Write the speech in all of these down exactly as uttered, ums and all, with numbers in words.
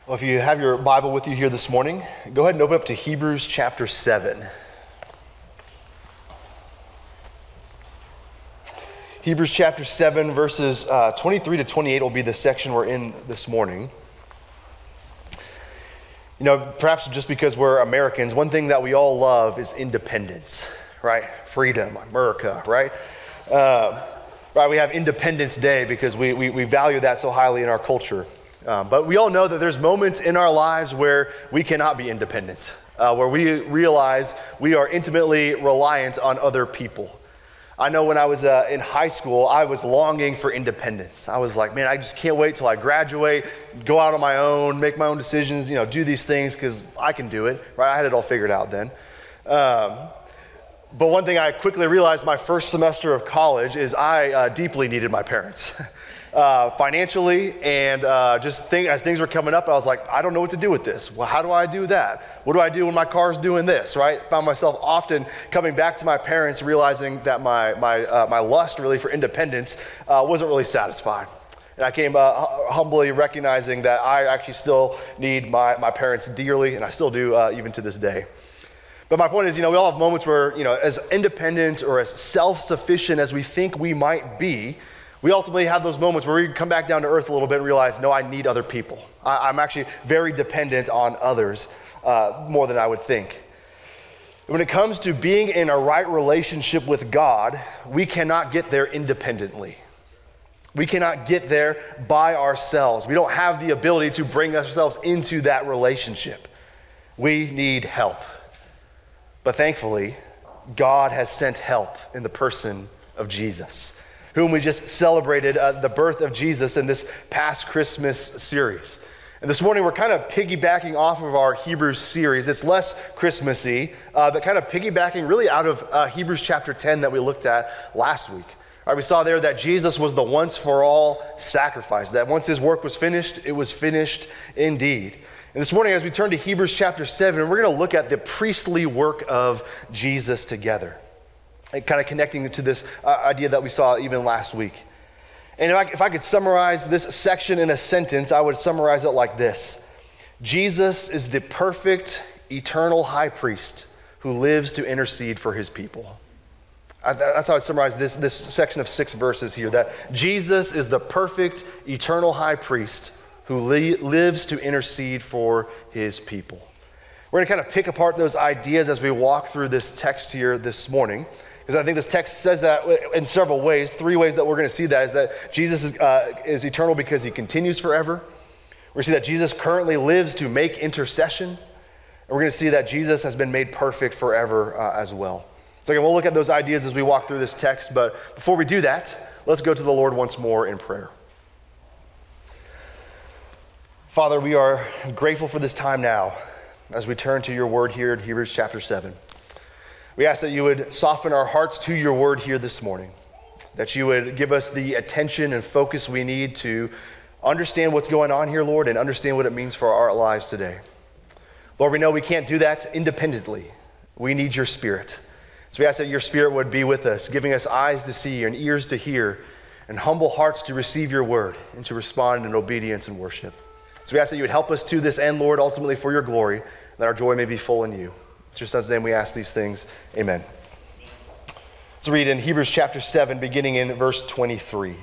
Well, if you have your Bible with you here this morning, go ahead and open up to Hebrews chapter seven. Hebrews chapter seven, verses uh, twenty-three to twenty-eight will be the section we're in this morning. You know, perhaps just because we're Americans, one thing that we all love is independence, right? Freedom, America, right? Uh, right, we have Independence Day because we, we, we value that so highly in our culture. Um, but we all know that there's moments in our lives where we cannot be independent, uh, where we realize we are intimately reliant on other people. I know when I was uh, in high school, I was longing for independence. I was like, man, I just can't wait till I graduate, go out on my own, make my own decisions, you know, do these things because I can do it, right? I had it all figured out then. Um, but one thing I quickly realized my first semester of college is I uh, deeply needed my parents. Uh, financially and uh, just think, as things were coming up, I was like, I don't know what to do with this. Well, how do I do that? What do I do when my car's doing this, right? Found myself often coming back to my parents, realizing that my my uh, my lust really for independence uh, wasn't really satisfied. And I came uh, humbly recognizing that I actually still need my, my parents dearly, and I still do uh, even to this day. But my point is, you know, we all have moments where, you know, as independent or as self-sufficient as we think we might be, we ultimately have those moments where we come back down to earth a little bit and realize, no, I need other people. I, I'm actually very dependent on others uh, more than I would think. When it comes to being in a right relationship with God, we cannot get there independently. We cannot get there by ourselves. We don't have the ability to bring ourselves into that relationship. We need help. But thankfully, God has sent help in the person of Jesus, whom we just celebrated uh, the birth of Jesus in this past Christmas series. And this morning we're kind of piggybacking off of our Hebrews series. It's less Christmassy, uh, but kind of piggybacking really out of uh, Hebrews chapter ten that we looked at last week. All right, we saw there that Jesus was the once for all sacrifice, that once his work was finished, it was finished indeed. And this morning as we turn to Hebrews chapter seven, we're going to look at the priestly work of Jesus together, kind of connecting to this uh, idea that we saw even last week. And if I, if I could summarize this section in a sentence, I would summarize it like this. Jesus is the perfect, eternal high priest who lives to intercede for his people. I, that's how I summarize this, this section of six verses here, that Jesus is the perfect, eternal high priest who li- lives to intercede for his people. We're going to kind of pick apart those ideas as we walk through this text here this morning. Because I think this text says that in several ways. Three ways that we're going to see that is that Jesus is, uh, is eternal because he continues forever. We're going to see that Jesus currently lives to make intercession. And we're going to see that Jesus has been made perfect forever uh, as well. So again, we'll look at those ideas as we walk through this text. But before we do that, let's go to the Lord once more in prayer. Father, we are grateful for this time now as we turn to your word here in Hebrews chapter seven. We ask that you would soften our hearts to your word here this morning, that you would give us the attention and focus we need to understand what's going on here, Lord, and understand what it means for our lives today. Lord, we know we can't do that independently. We need your Spirit. So we ask that your Spirit would be with us, giving us eyes to see and ears to hear and humble hearts to receive your word and to respond in obedience and worship. So we ask that you would help us to this end, Lord, ultimately for your glory, that our joy may be full in you. In your son's name we ask these things. Amen. Let's read in Hebrews chapter seven, beginning in verse twenty-three.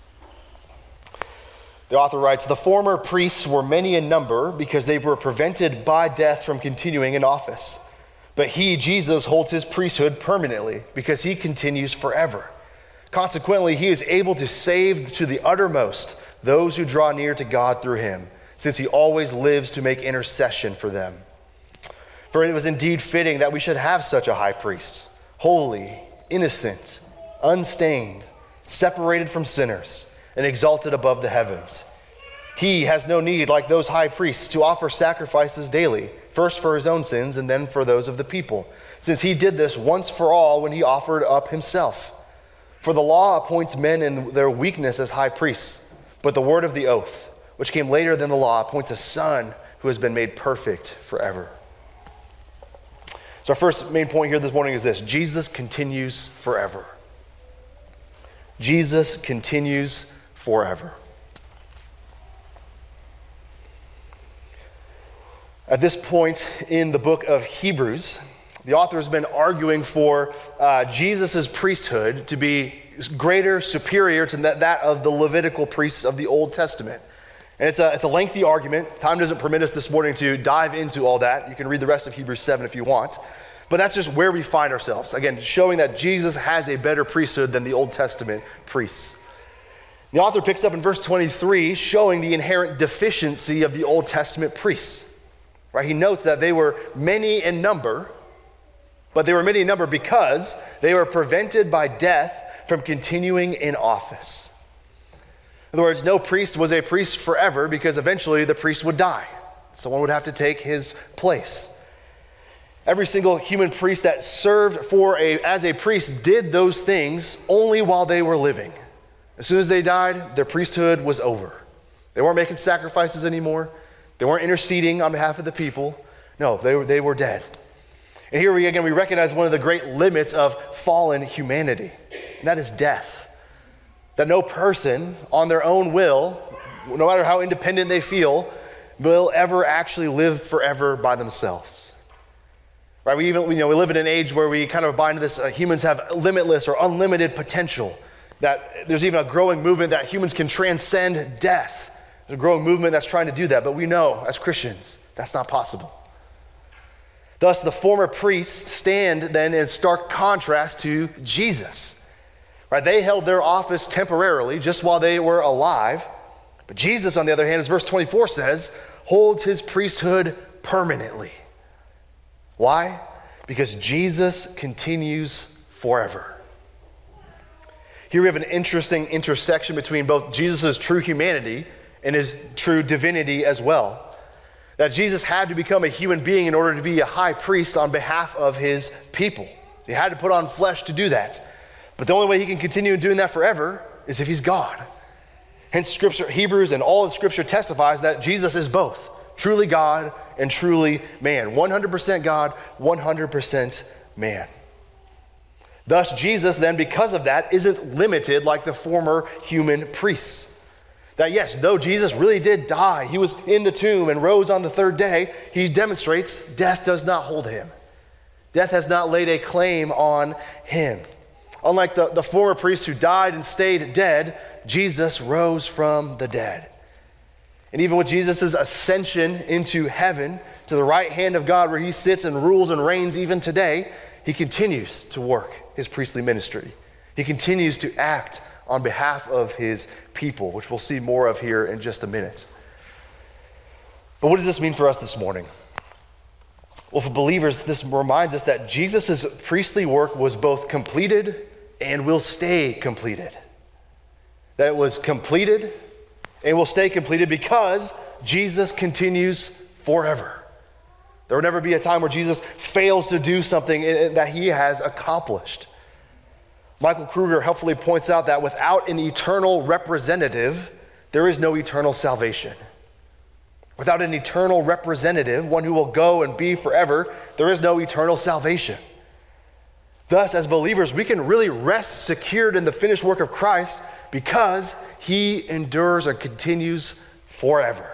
The author writes, "The former priests were many in number because they were prevented by death from continuing in office. But he, Jesus, holds his priesthood permanently because he continues forever. Consequently, he is able to save to the uttermost those who draw near to God through him, since he always lives to make intercession for them. For it was indeed fitting that we should have such a high priest, holy, innocent, unstained, separated from sinners, and exalted above the heavens. He has no need, like those high priests, to offer sacrifices daily, first for his own sins and then for those of the people, since he did this once for all when he offered up himself. For the law appoints men in their weakness as high priests, but the word of the oath, which came later than the law, appoints a son who has been made perfect forever." So our first main point here this morning is this: Jesus continues forever. Jesus continues forever. At this point in the book of Hebrews, the author has been arguing for uh, Jesus' priesthood to be greater, superior to that, that of the Levitical priests of the Old Testament. And it's a, it's a lengthy argument. Time doesn't permit us this morning to dive into all that. You can read the rest of Hebrews seven if you want. But that's just where we find ourselves. Again, showing that Jesus has a better priesthood than the Old Testament priests. The author picks up in verse twenty-three, showing the inherent deficiency of the Old Testament priests. Right? He notes that they were many in number, but they were many in number because they were prevented by death from continuing in office. In other words, no priest was a priest forever because eventually the priest would die. Someone would have to take his place. Every single human priest that served for a, as a priest did those things only while they were living. As soon as they died, their priesthood was over. They weren't making sacrifices anymore. They weren't interceding on behalf of the people. No, they were, they were dead. And here we again, we recognize one of the great limits of fallen humanity, and that is death. That no person on their own will, no matter how independent they feel, will ever actually live forever by themselves. Right? We even, you know, we live in an age where we kind of buy into this, uh, humans have limitless or unlimited potential. That there's even a growing movement that humans can transcend death. There's a growing movement that's trying to do that, but we know as Christians, that's not possible. Thus, the former priests stand then in stark contrast to Jesus. Right? They held their office temporarily, just while they were alive. But Jesus, on the other hand, as verse twenty-four says, holds his priesthood permanently. Why? Because Jesus continues forever. Here we have an interesting intersection between both Jesus' true humanity and his true divinity as well. That Jesus had to become a human being in order to be a high priest on behalf of his people. He had to put on flesh to do that. But the only way he can continue doing that forever is if he's God. Hence Scripture, Hebrews and all of Scripture testifies that Jesus is both truly God and truly man. one hundred percent God, one hundred percent man. Thus Jesus then, because of that, isn't limited like the former human priests. That yes, though Jesus really did die, he was in the tomb and rose on the third day, he demonstrates death does not hold him. Death has not laid a claim on him. Unlike the, the former priests who died and stayed dead, Jesus rose from the dead. And even with Jesus' ascension into heaven, to the right hand of God where he sits and rules and reigns even today, he continues to work his priestly ministry. He continues to act on behalf of his people, which we'll see more of here in just a minute. But what does this mean for us this morning? Well, for believers, this reminds us that Jesus' priestly work was both completed and will stay completed. That it was completed and will stay completed because Jesus continues forever. There will never be a time where Jesus fails to do something that he has accomplished. Michael Kruger helpfully points out that without an eternal representative, there is no eternal salvation. Without an eternal representative, one who will go and be forever, there is no eternal salvation. Thus, as believers, we can really rest secured in the finished work of Christ because he endures and continues forever.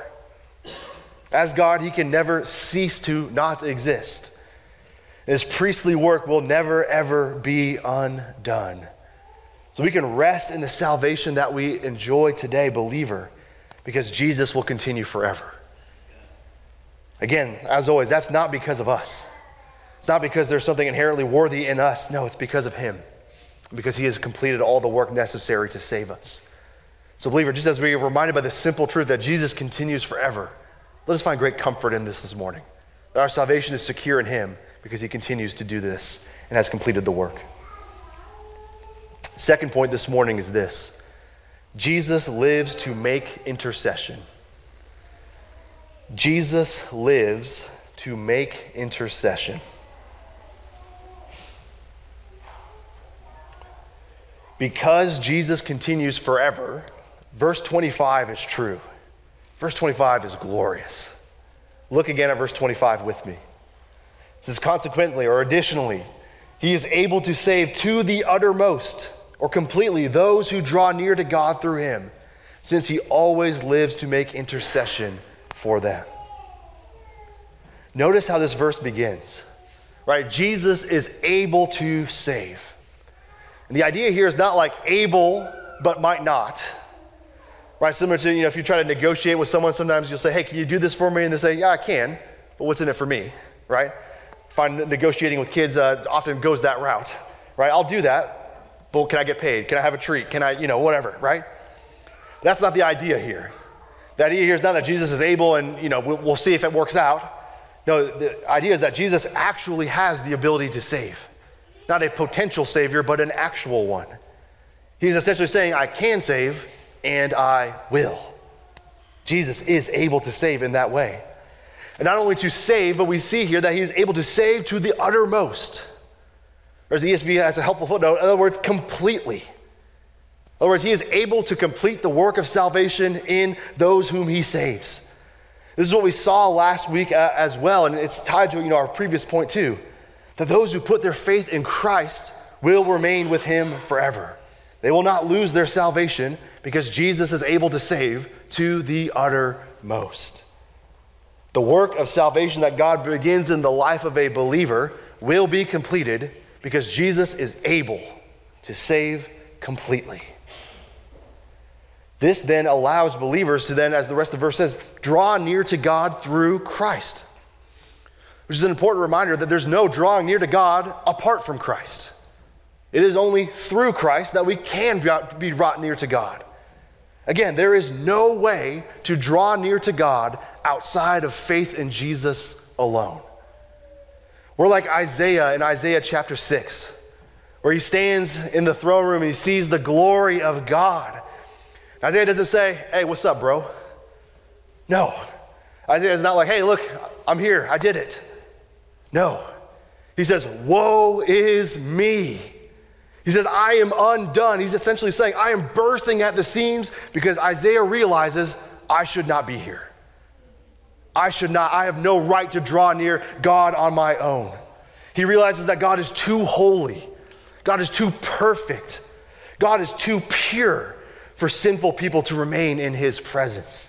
As God, he can never cease to not exist. His priestly work will never, ever be undone. So we can rest in the salvation that we enjoy today, believer, because Jesus will continue forever. Again, as always, that's not because of us. It's not because there's something inherently worthy in us. No, it's because of him. Because he has completed all the work necessary to save us. So believer, just as we are reminded by the simple truth that Jesus continues forever, let us find great comfort in this this morning. That our salvation is secure in him because he continues to do this and has completed the work. Second point this morning is this: Jesus lives to make intercession. Jesus lives to make intercession. Because Jesus continues forever, verse twenty-five is true. Verse twenty-five is glorious. Look again at verse twenty-five with me. It says, consequently, or additionally, he is able to save to the uttermost, or completely, those who draw near to God through him, since he always lives to make intercession for them. Notice how this verse begins, right? Jesus is able to save. And the idea here is not like able but might not, right? Similar to, you know, if you try to negotiate with someone, sometimes you'll say, hey, can you do this for me? And they say, yeah, I can, but what's in it for me, right? Find negotiating with kids uh, often goes that route, right? I'll do that, but can I get paid? Can I have a treat? Can I, you know, whatever, right? That's not the idea here. The idea here is not that Jesus is able and, you know, we'll, we'll see if it works out. No, the idea is that Jesus actually has the ability to save. Not a potential savior, but an actual one. He's essentially saying, I can save and I will. Jesus is able to save in that way. And not only to save, but we see here that he is able to save to the uttermost. Or as the E S V has a helpful footnote, in other words, completely. In other words, he is able to complete the work of salvation in those whom he saves. This is what we saw last week uh, as well, and it's tied to, you know, our previous point too, that those who put their faith in Christ will remain with him forever. They will not lose their salvation because Jesus is able to save to the uttermost. The work of salvation that God begins in the life of a believer will be completed because Jesus is able to save completely. This then allows believers to then, as the rest of the verse says, draw near to God through Christ. Which is an important reminder that there's no drawing near to God apart from Christ. It is only through Christ that we can be brought near to God. Again, there is no way to draw near to God outside of faith in Jesus alone. We're like Isaiah in Isaiah chapter six, where he stands in the throne room and he sees the glory of God. Isaiah doesn't say, hey, what's up, bro? No. Isaiah is not like, hey, look, I'm here, I did it. No. He says, woe is me. He says, I am undone. He's essentially saying, I am bursting at the seams because Isaiah realizes I should not be here. I should not, I have no right to draw near God on my own. He realizes that God is too holy. God is too perfect. God is too pure for sinful people to remain in his presence.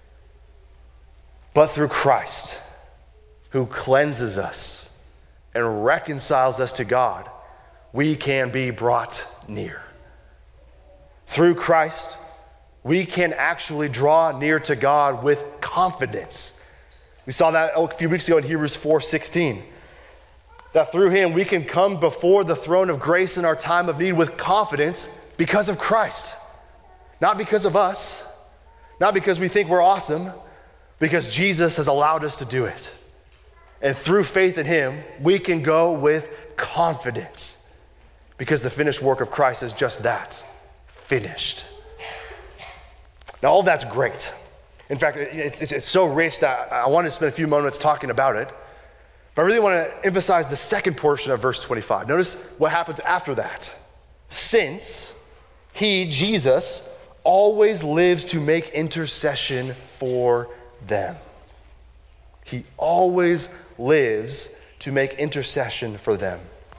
But through Christ, who cleanses us and reconciles us to God, we can be brought near. Through Christ, we can actually draw near to God with confidence. We saw that a few weeks ago in Hebrews four sixteen. That through him we can come before the throne of grace in our time of need with confidence because of Christ. Not because of us, not because we think we're awesome, because Jesus has allowed us to do it. And through faith in him, we can go with confidence because the finished work of Christ is just that, finished. Now, all that's great. In fact, it's, it's, it's so rich that I wanted to spend a few moments talking about it. But I really want to emphasize the second portion of verse twenty-five. Notice what happens after that. Since he, Jesus, always lives to make intercession for them. He always lives to make intercession for them.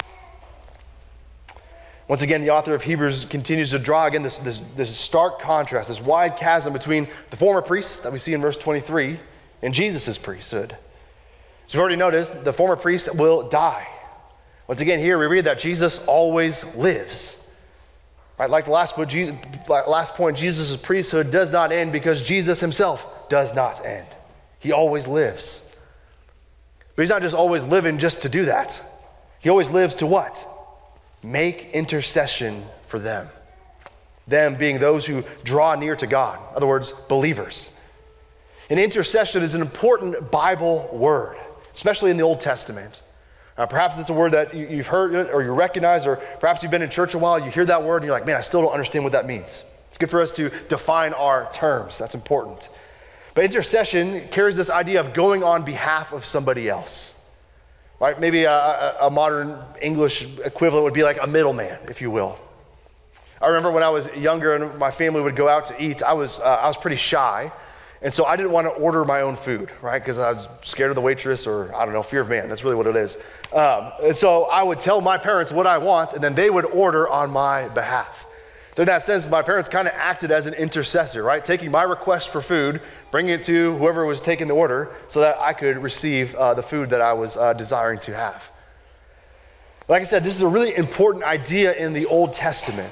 Once again, the author of Hebrews continues to draw again this, this, this stark contrast, this wide chasm between the former priests that we see in verse twenty-three and Jesus' priesthood. So we've already noticed the former priest will die. Once again, here we read that Jesus always lives. Right, like the last point, Jesus, last point, Jesus' priesthood does not end because Jesus himself does not end. He always lives. But he's not just always living just to do that. He always lives to what? Make intercession for them. Them being those who draw near to God. In other words, believers. And intercession is an important Bible word, especially in the Old Testament. Uh, perhaps it's a word that you, you've heard it or you recognize, or perhaps you've been in church a while, you hear that word and you're like, man, I still don't understand what that means. It's good for us to define our terms. That's important. But intercession carries this idea of going on behalf of somebody else. Right? Maybe a, a, a modern English equivalent would be like a middleman, if you will. I remember when I was younger and my family would go out to eat, I was, uh, I was pretty shy. And so I didn't want to order my own food, right? Because I was scared of the waitress, or I don't know, fear of man. That's really what it is. Um, and so I would tell my parents what I want, and then they would order on my behalf. So in that sense, my parents kind of acted as an intercessor, right? Taking my request for food, bringing it to whoever was taking the order so that I could receive uh, the food that I was uh, desiring to have. Like I said, this is a really important idea in the Old Testament.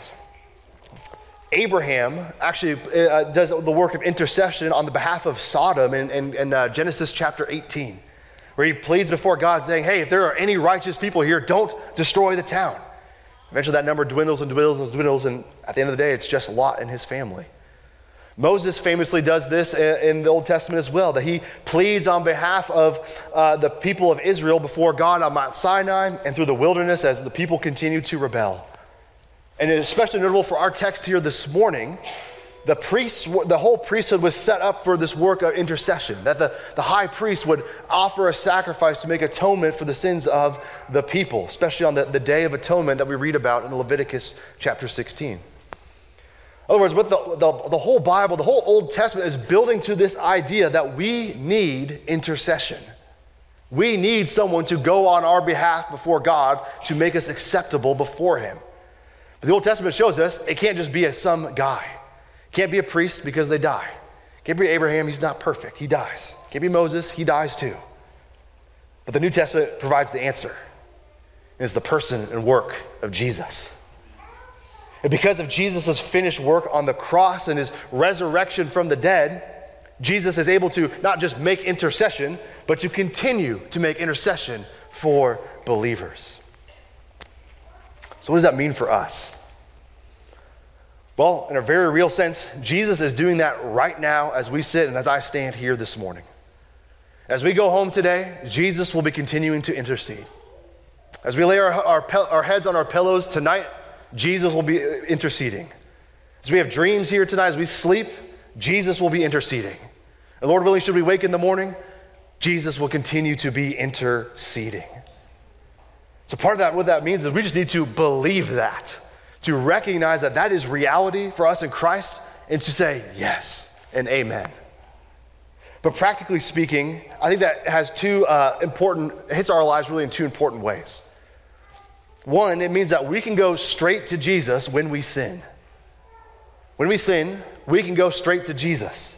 Abraham actually uh, does the work of intercession on the behalf of Sodom in, in, in uh, Genesis chapter eighteen, where he pleads before God saying, hey, if there are any righteous people here, don't destroy the town. Eventually that number dwindles and dwindles and dwindles, and at the end of the day, it's just Lot and his family. Moses famously does this in the Old Testament as well, that he pleads on behalf of uh, the people of Israel before God on Mount Sinai and through the wilderness as the people continue to rebel. And it's especially notable for our text here this morning, the priests, the whole priesthood was set up for this work of intercession, that the, the high priest would offer a sacrifice to make atonement for the sins of the people, especially on the, the Day of Atonement that we read about in Leviticus chapter sixteen. In other words, with the, the, the whole Bible, the whole Old Testament is building to this idea that we need intercession. We need someone to go on our behalf before God to make us acceptable before him. But the Old Testament shows us it can't just be a some guy. It can't be a priest because they die. It can't be Abraham, he's not perfect, he dies. It can't be Moses, he dies too. But the New Testament provides the answer. And it's the person and work of Jesus. And because of Jesus' finished work on the cross and his resurrection from the dead, Jesus is able to not just make intercession, but to continue to make intercession for believers. So what does that mean for us? Well, in a very real sense, Jesus is doing that right now as we sit and as I stand here this morning. As we go home today, Jesus will be continuing to intercede. As we lay our, our, our heads on our pillows tonight, Jesus will be interceding. As we have dreams here tonight, as we sleep, Jesus will be interceding. And Lord willing, should we wake in the morning, Jesus will continue to be interceding. So part of that, what that means is we just need to believe that, to recognize that that is reality for us in Christ, and to say yes and amen. But practically speaking, I think that has two uh, important, hits our lives really in two important ways. One, it means that we can go straight to Jesus when we sin. When we sin, we can go straight to Jesus.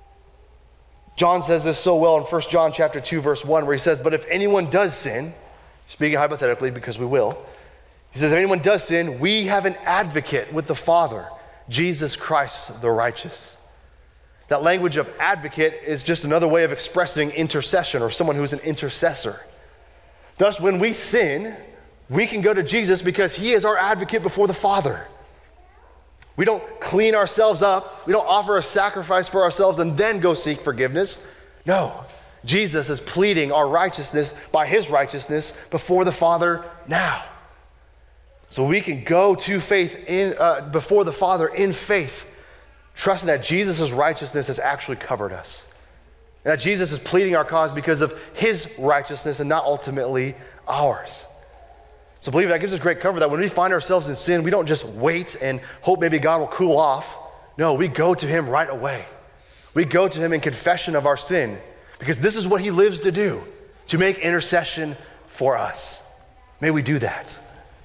John says this so well in First John chapter two, verse one, where he says, but if anyone does sin, speaking hypothetically because we will, he says, if anyone does sin, we have an advocate with the Father, Jesus Christ the righteous. That language of advocate is just another way of expressing intercession, or someone who is an intercessor. Thus, when we sin, we can go to Jesus because he is our advocate before the Father. We don't clean ourselves up. We don't offer a sacrifice for ourselves and then go seek forgiveness. No, Jesus is pleading our righteousness by his righteousness before the Father now. So we can go to faith in uh, before the Father in faith, trusting that Jesus' righteousness has actually covered us. And that Jesus is pleading our cause because of his righteousness and not ultimately ours. So believe that gives us great comfort that when we find ourselves in sin, we don't just wait and hope maybe God will cool off. No, we go to him right away. We go to him in confession of our sin because this is what he lives to do, to make intercession for us. May we do that.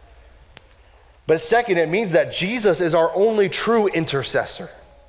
But second, it means that Jesus is our only true intercessor.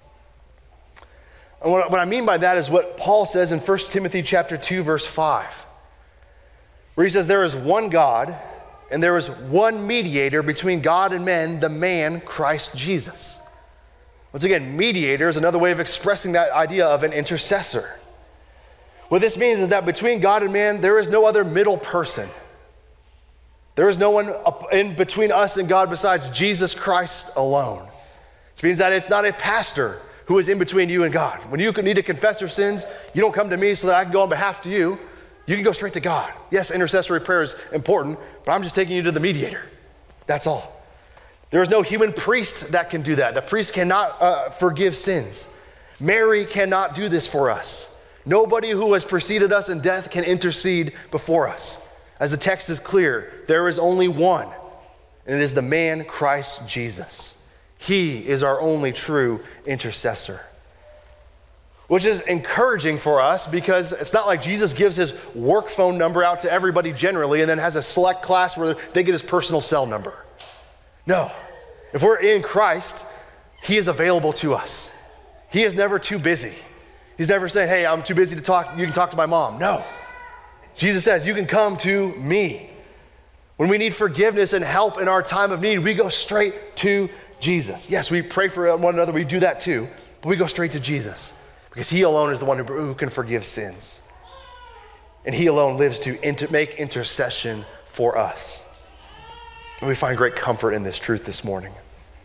And what, what I mean by that is what Paul says in First Timothy chapter two, verse five, where he says, there is one God, and there is one mediator between God and men, the man, Christ Jesus. Once again, mediator is another way of expressing that idea of an intercessor. What this means is that between God and man, there is no other middle person. There is no one in between us and God besides Jesus Christ alone. Which means that it's not a pastor who is in between you and God. When you need to confess your sins, you don't come to me so that I can go on behalf to you. You can go straight to God. Yes, intercessory prayer is important, but I'm just taking you to the mediator. That's all. There is no human priest that can do that. The priest cannot uh, forgive sins. Mary cannot do this for us. Nobody who has preceded us in death can intercede before us. As the text is clear, there is only one, and it is the man Christ Jesus. He is our only true intercessor. Which is encouraging for us because it's not like Jesus gives his work phone number out to everybody generally and then has a select class where they get his personal cell number. No. If we're in Christ, he is available to us. He is never too busy. He's never saying, hey, I'm too busy to talk. You can talk to my mom. No. Jesus says, you can come to me. When we need forgiveness and help in our time of need, we go straight to Jesus. Yes, we pray for one another. We do that too. But we go straight to Jesus because he alone is the one who, who can forgive sins. And he alone lives to inter- make intercession for us. And we find great comfort in this truth this morning.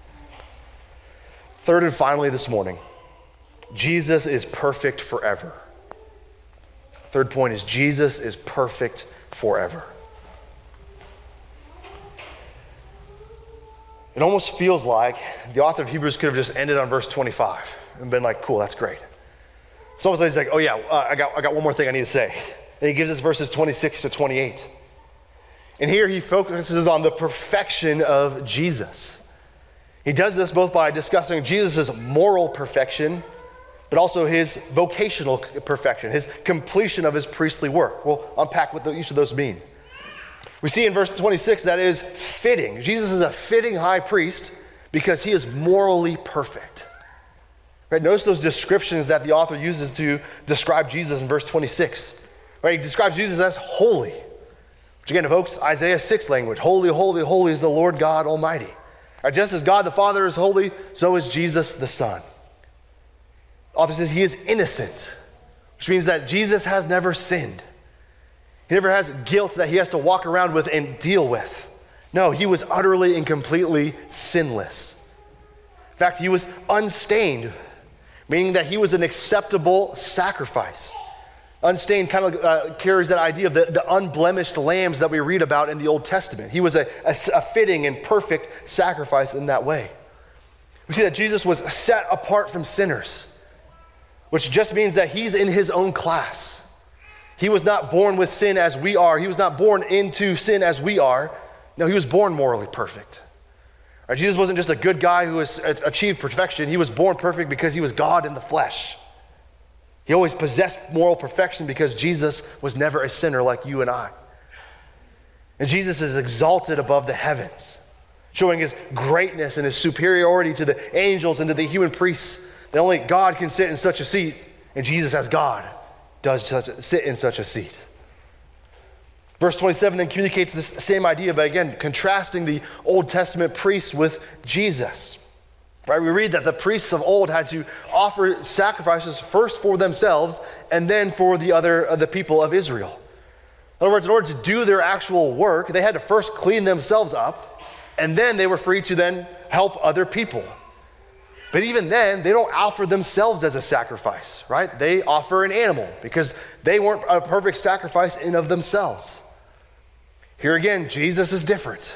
Third and finally this morning, Jesus is perfect forever. Third point is Jesus is perfect forever. It almost feels like the author of Hebrews could have just ended on verse twenty-five and been like, cool, that's great. It's almost like he's like, oh yeah, uh, I got I got one more thing I need to say. And he gives us verses twenty-six to twenty-eight. And here he focuses on the perfection of Jesus. He does this both by discussing Jesus' moral perfection, but also his vocational perfection, his completion of his priestly work. We'll unpack what each of those mean. We see in verse twenty-six that it is fitting. Jesus is a fitting high priest because he is morally perfect. Right? Notice those descriptions that the author uses to describe Jesus in verse twenty-six. Right? He describes Jesus as holy, which again evokes Isaiah six language. Holy, holy, holy is the Lord God Almighty. Right? Just as God the Father is holy, so is Jesus the Son. The author says he is innocent, which means that Jesus has never sinned. He never has guilt that he has to walk around with and deal with. No, he was utterly and completely sinless. In fact, he was unstained, meaning that he was an acceptable sacrifice. Unstained kind of uh, carries that idea of the, the unblemished lambs that we read about in the Old Testament. He was a, a, a fitting and perfect sacrifice in that way. We see that Jesus was set apart from sinners, which just means that he's in his own class. He was not born with sin as we are. He was not born into sin as we are. No, he was born morally perfect. Right? Jesus wasn't just a good guy who has achieved perfection. He was born perfect because he was God in the flesh. He always possessed moral perfection because Jesus was never a sinner like you and I. And Jesus is exalted above the heavens, showing his greatness and his superiority to the angels and to the human priests. That only God can sit in such a seat, and Jesus as God does such, sit in such a seat. Verse twenty-seven then communicates this same idea, but again, contrasting the Old Testament priests with Jesus. Right? We read that the priests of old had to offer sacrifices first for themselves and then for the other uh, the people of Israel. In other words, in order to do their actual work, they had to first clean themselves up, and then they were free to then help other people. But even then, they don't offer themselves as a sacrifice, right? They offer an animal because they weren't a perfect sacrifice in of themselves. Here again, Jesus is different.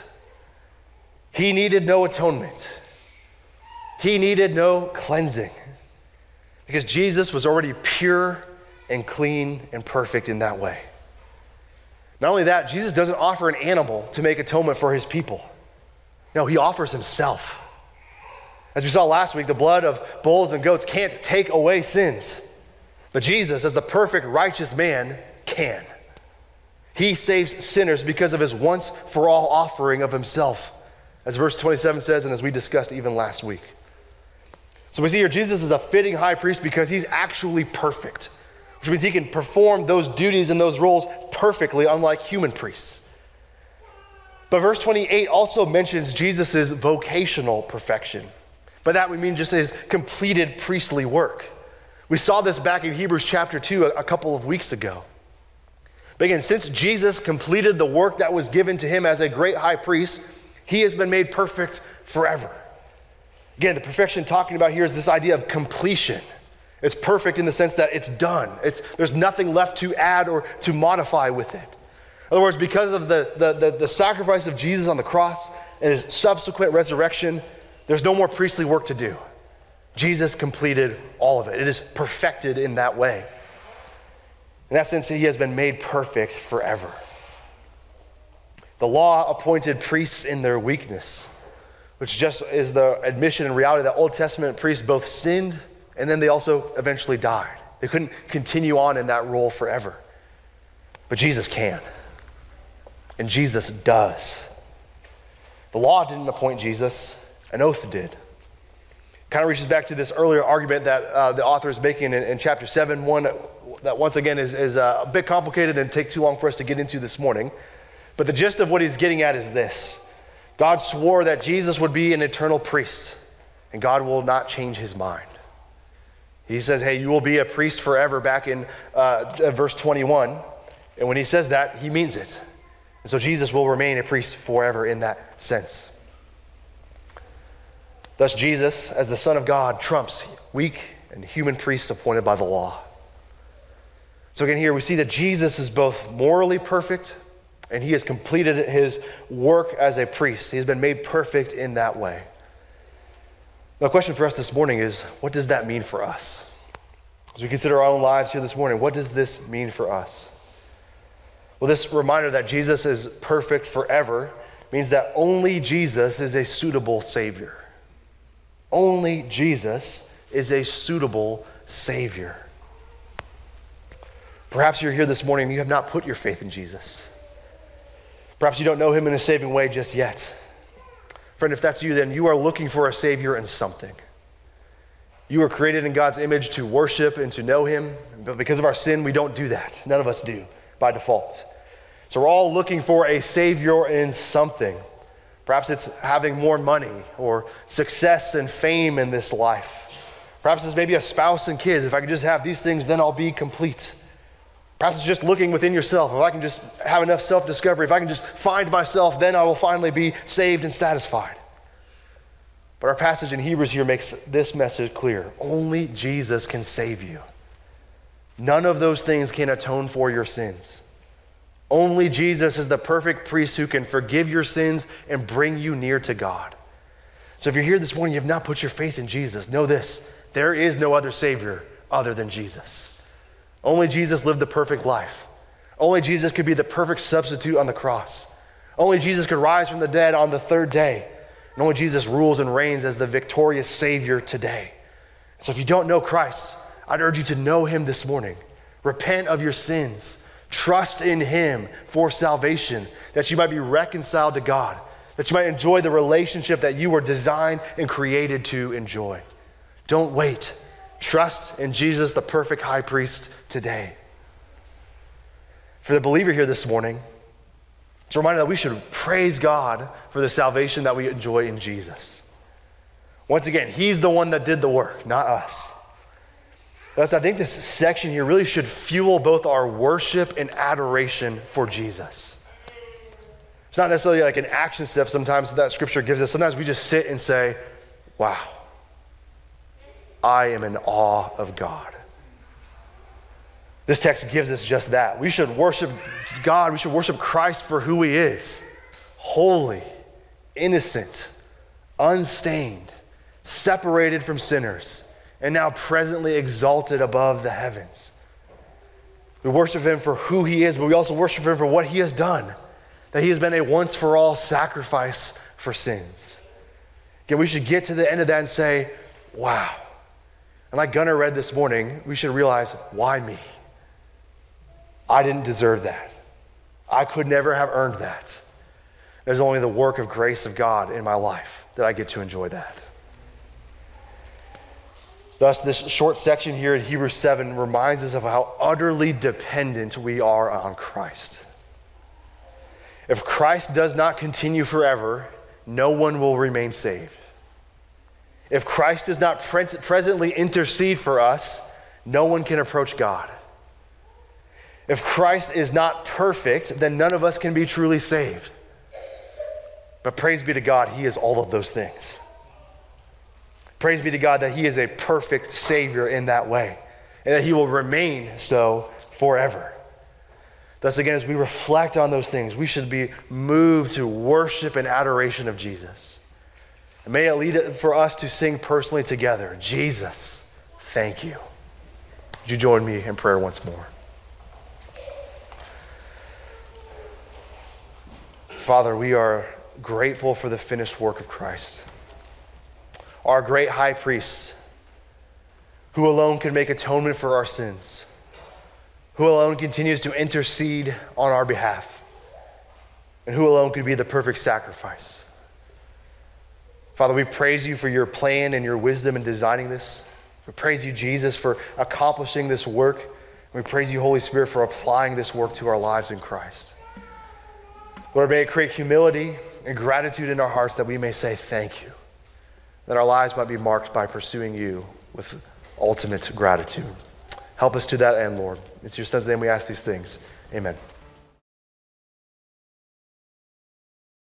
He needed no atonement. He needed no cleansing because Jesus was already pure and clean and perfect in that way. Not only that, Jesus doesn't offer an animal to make atonement for his people. No, he offers himself. As we saw last week, the blood of bulls and goats can't take away sins. But Jesus, as the perfect righteous man, can. He saves sinners because of his once-for-all offering of himself, as verse twenty-seven says, and as we discussed even last week. So we see here Jesus is a fitting high priest because he's actually perfect, which means he can perform those duties and those roles perfectly, unlike human priests. But verse twenty-eight also mentions Jesus' vocational perfection. By that we mean just his completed priestly work. We saw this back in Hebrews chapter two a, a couple of weeks ago. But again, since Jesus completed the work that was given to him as a great high priest, he has been made perfect forever. Again, the perfection talking about here is this idea of completion. It's perfect in the sense that it's done. It's, there's nothing left to add or to modify with it. In other words, because of the, the, the, the sacrifice of Jesus on the cross and his subsequent resurrection, there's no more priestly work to do. Jesus completed all of it. It is perfected in that way. In that sense, he has been made perfect forever. The law appointed priests in their weakness, which just is the admission and reality that Old Testament priests both sinned and then they also eventually died. They couldn't continue on in that role forever. But Jesus can. And Jesus does. The law didn't appoint Jesus, an oath did. Kind of reaches back to this earlier argument that uh, the author is making in, in chapter seven, one that once again is, is uh, a bit complicated and take too long for us to get into this morning. But the gist of what he's getting at is this. God swore that Jesus would be an eternal priest, and God will not change his mind. He says, hey, you will be a priest forever back in uh, verse twenty-one. And when he says that, he means it. And so Jesus will remain a priest forever in that sense. Thus, Jesus, as the Son of God, trumps weak and human priests appointed by the law. So again, here we see that Jesus is both morally perfect and he has completed his work as a priest. He has been made perfect in that way. The question for us this morning is, what does that mean for us? As we consider our own lives here this morning, what does this mean for us? Well, this reminder that Jesus is perfect forever means that only Jesus is a suitable Savior. Only Jesus is a suitable Savior. Perhaps you're here this morning and you have not put your faith in Jesus. Perhaps you don't know him in a saving way just yet. Friend, if that's you, then you are looking for a Savior in something. You were created in God's image to worship and to know him, but because of our sin, we don't do that. None of us do by default. So we're all looking for a Savior in something. Perhaps it's having more money or success and fame in this life. Perhaps it's maybe a spouse and kids. If I could just have these things, then I'll be complete. Perhaps it's just looking within yourself. If I can just have enough self-discovery, if I can just find myself, then I will finally be saved and satisfied. But our passage in Hebrews here makes this message clear. Only Jesus can save you. None of those things can atone for your sins. Only Jesus is the perfect priest who can forgive your sins and bring you near to God. So if you're here this morning, you have not put your faith in Jesus, know this, there is no other Savior other than Jesus. Only Jesus lived the perfect life. Only Jesus could be the perfect substitute on the cross. Only Jesus could rise from the dead on the third day. And only Jesus rules and reigns as the victorious Savior today. So if you don't know Christ, I'd urge you to know him this morning. Repent of your sins. Trust in him for salvation, that you might be reconciled to God, that you might enjoy the relationship that you were designed and created to enjoy. Don't wait. Trust in Jesus, the perfect high priest, today. For the believer here this morning, it's a reminder that we should praise God for the salvation that we enjoy in Jesus. Once again, he's the one that did the work, not us. Thus, I think this section here really should fuel both our worship and adoration for Jesus. It's not necessarily like an action step sometimes that scripture gives us. Sometimes we just sit and say, wow, I am in awe of God. This text gives us just that. We should worship God. We should worship Christ for who he is. Holy, innocent, unstained, separated from sinners, and now presently exalted above the heavens. We worship him for who he is, but we also worship him for what he has done, that he has been a once-for-all sacrifice for sins. Again, we should get to the end of that and say, wow. And like Gunnar read this morning, we should realize, why me? I didn't deserve that. I could never have earned that. There's only the work of grace of God in my life that I get to enjoy that. Thus, this short section here in Hebrews seven reminds us of how utterly dependent we are on Christ. If Christ does not continue forever, no one will remain saved. If Christ does not pre- presently intercede for us, no one can approach God. If Christ is not perfect, then none of us can be truly saved. But praise be to God, he is all of those things. Praise be to God that he is a perfect Savior in that way, and that he will remain so forever. Thus, again, as we reflect on those things, we should be moved to worship and adoration of Jesus. And may it lead for us to sing personally together, Jesus, thank you. Would you join me in prayer once more? Father, we are grateful for the finished work of Christ, our great high priest, who alone can make atonement for our sins, who alone continues to intercede on our behalf, and who alone could be the perfect sacrifice. Father, we praise you for your plan and your wisdom in designing this. We praise you, Jesus, for accomplishing this work. We praise you, Holy Spirit, for applying this work to our lives in Christ. Lord, may it create humility and gratitude in our hearts that we may say thank you, that our lives might be marked by pursuing you with ultimate gratitude. Help us to that end, Lord. It's your son's name we ask these things. Amen.